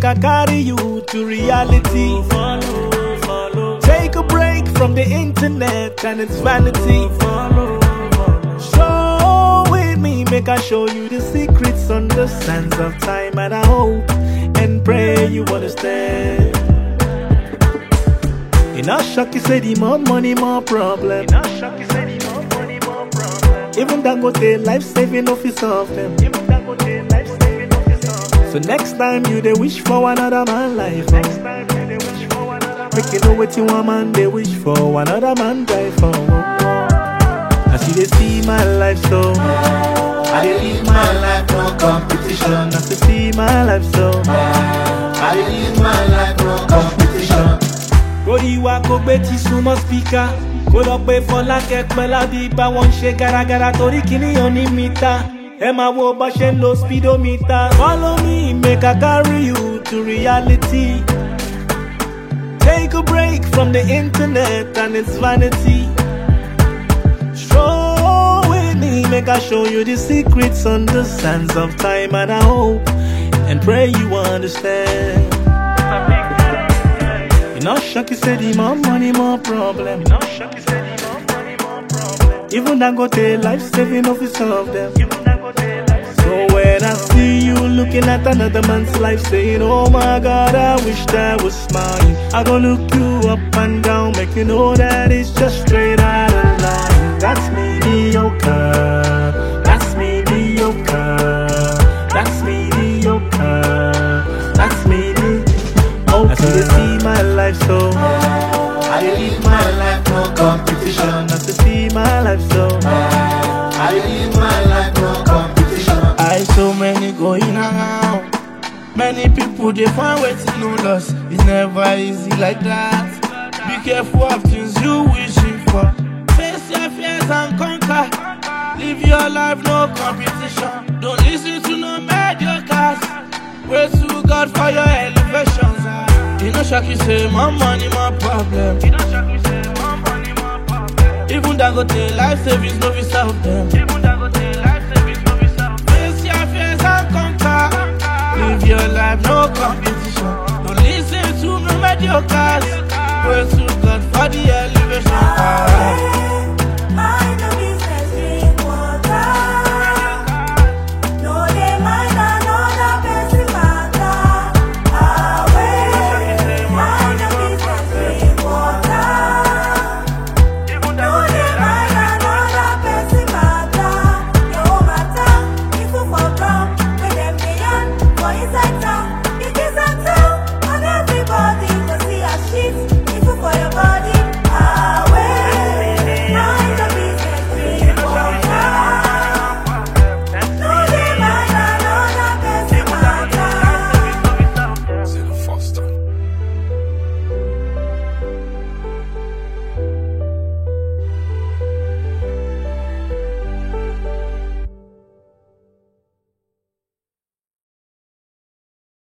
make I carry you to reality. Take a break from the internet and its vanity. Show with me, make I show you the secrets on the sands of time. And I hope and pray you understand. In a shock, you say the more money, more problem. Even Dangote life-saving office of them. So next time you they wish for another man life. Make you know what you want, man. They wish for another man drive for. As you they see my life, so I they live my life, no competition. As you see my life, so I they live my life, no competition. Rodi wa ko gbe ti sumo speaker. Ko lo pe Fola Kepe Ladiba won se garagara tori kini oni mita. Ẹ máa wo bá ṣe ń lo speedometer. Follow me, make I carry you to reality. Take a break from the internet and its vanity. Show with me, make I show you the secrets on the sands of time. And I hope and pray you understand. You know, shock you say the more money, more problem. Even Dangote life-saving office of them. So when I see you looking at another man's life, saying, oh my God, I wish that was mine, I go look you up and down, make you know that it's just straight out of line. That's mediocre. That's mediocre. That's mediocre. That's mediocre. As you see my life, so I live my life, no competition. As you see my life, so I live my life, no competition. I so many going around. Many people they find waiting no loss. It's never easy like that. Be careful of things you wishing for. Face your fears and conquer. Live your life, no competition. Don't listen to no mediocres. Pray to God for your elevations. You know, Shaki say more money, more problem. Even Dangote life savings, no be solve them. Face your fears and conquer. Live your life, no competition. Don't listen to no mediocres. Pray to God for the